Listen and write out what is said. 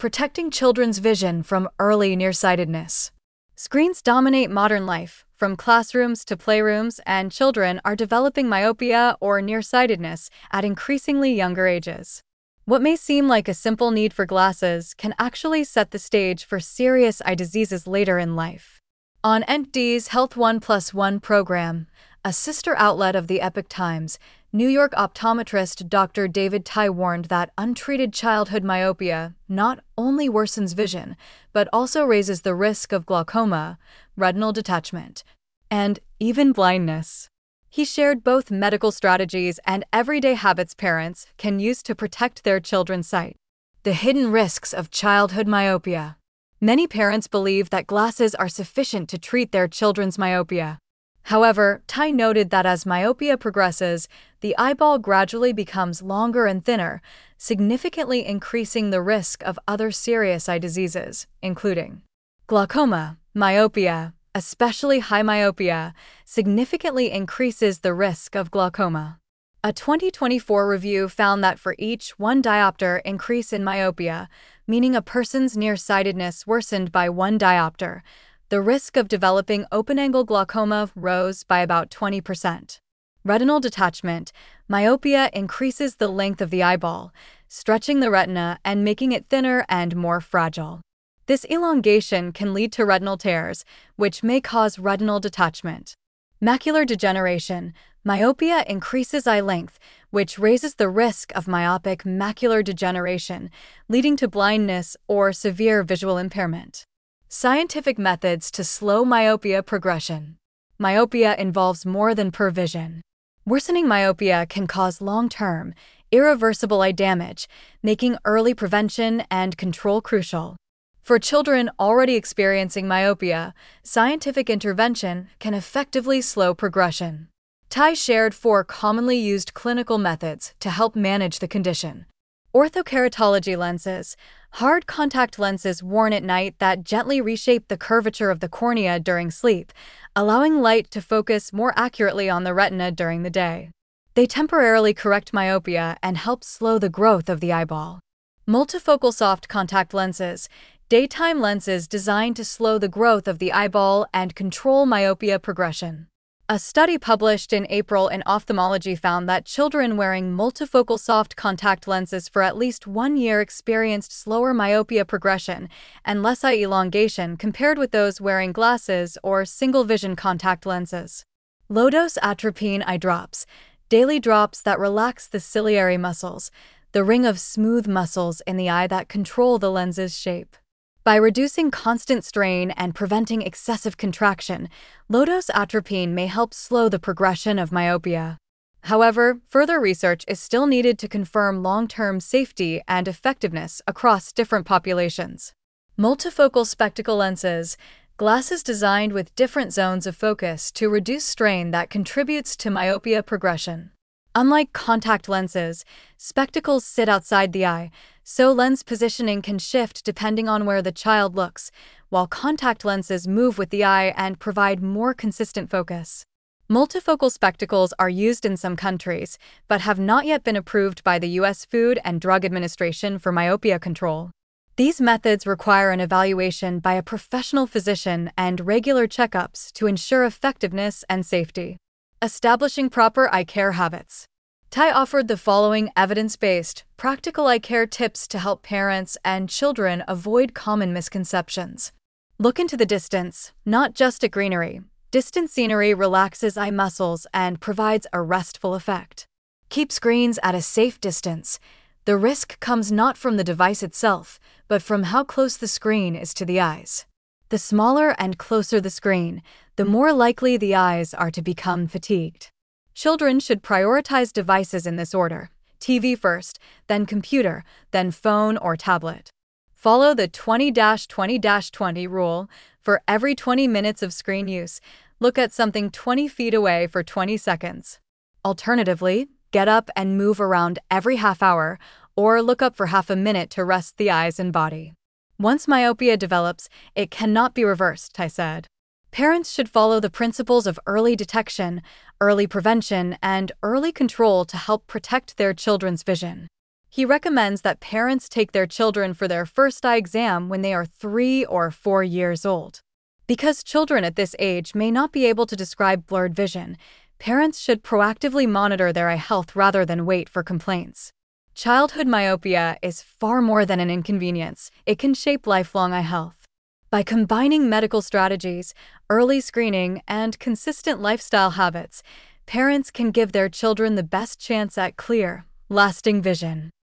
protecting children's vision from early nearsightedness. Screens dominate modern life, from classrooms to playrooms, and children are developing myopia or nearsightedness at increasingly younger ages. What may seem like a simple need for glasses can actually set the stage for serious eye diseases later in life. On NTD's Health 1+1 program, a sister outlet of the Epoch Times, New York optometrist Dr. David Tai warned that untreated childhood myopia not only worsens vision, but also raises the risk of glaucoma, retinal detachment, and even blindness. He shared both medical strategies and everyday habits parents can use to protect their children's sight. The hidden risks of childhood myopia. Many parents believe that glasses are sufficient to treat their children's myopia. However, Tai noted that as myopia progresses, the eyeball gradually becomes longer and thinner, significantly increasing the risk of other serious eye diseases, including glaucoma. Myopia, especially high myopia, significantly increases the risk of glaucoma. A 2024 review found that for each 1 diopter increase in myopia, meaning a person's nearsightedness worsened by 1 diopter, the risk of developing open-angle glaucoma rose by about 20%. Retinal detachment. Myopia increases the length of the eyeball, stretching the retina and making it thinner and more fragile. This elongation can lead to retinal tears, which may cause retinal detachment. Macular degeneration. Myopia increases eye length, which raises the risk of myopic macular degeneration, leading to blindness or severe visual impairment. Scientific methods to slow myopia progression. Myopia involves more than poor vision. Worsening myopia can cause long-term, irreversible eye damage, making early prevention and control crucial. For children already experiencing myopia, scientific intervention can effectively slow progression. Tai shared 4 commonly used clinical methods to help manage the condition. Orthokeratology lenses, hard contact lenses worn at night that gently reshape the curvature of the cornea during sleep, allowing light to focus more accurately on the retina during the day. They temporarily correct myopia and help slow the growth of the eyeball. Multifocal soft contact lenses, daytime lenses designed to slow the growth of the eyeball and control myopia progression. A study published in April in Ophthalmology found that children wearing multifocal soft contact lenses for at least 1 year experienced slower myopia progression and less eye elongation compared with those wearing glasses or single-vision contact lenses. Low-dose atropine eye drops, daily drops that relax the ciliary muscles, the ring of smooth muscles in the eye that control the lens's shape. By reducing constant strain and preventing excessive contraction, low-dose atropine may help slow the progression of myopia. However, further research is still needed to confirm long-term safety and effectiveness across different populations. Multifocal spectacle lenses, glasses designed with different zones of focus to reduce strain that contributes to myopia progression. Unlike contact lenses, spectacles sit outside the eye, so lens positioning can shift depending on where the child looks, while contact lenses move with the eye and provide more consistent focus. Multifocal spectacles are used in some countries, but have not yet been approved by the U.S. Food and Drug Administration for myopia control. These methods require an evaluation by a professional physician and regular checkups to ensure effectiveness and safety. Establishing proper eye care habits. Tai offered the following evidence-based, practical eye care tips to help parents and children avoid common misconceptions. Look into the distance, not just at greenery. Distant scenery relaxes eye muscles and provides a restful effect. Keep screens at a safe distance. The risk comes not from the device itself, but from how close the screen is to the eyes. The smaller and closer the screen, the more likely the eyes are to become fatigued. Children should prioritize devices in this order: TV first, then computer, then phone or tablet. Follow the 20-20-20 rule. For every 20 minutes of screen use, look at something 20 feet away for 20 seconds. Alternatively, get up and move around every half hour, or look up for half a minute to rest the eyes and body. Once myopia develops, it cannot be reversed, Tai said. Parents should follow the principles of early detection, early prevention, and early control to help protect their children's vision. He recommends that parents take their children for their first eye exam when they are 3 or 4 years old. Because children at this age may not be able to describe blurred vision, parents should proactively monitor their eye health rather than wait for complaints. Childhood myopia is far more than an inconvenience. It can shape lifelong eye health. By combining medical strategies, early screening, and consistent lifestyle habits, parents can give their children the best chance at clear, lasting vision.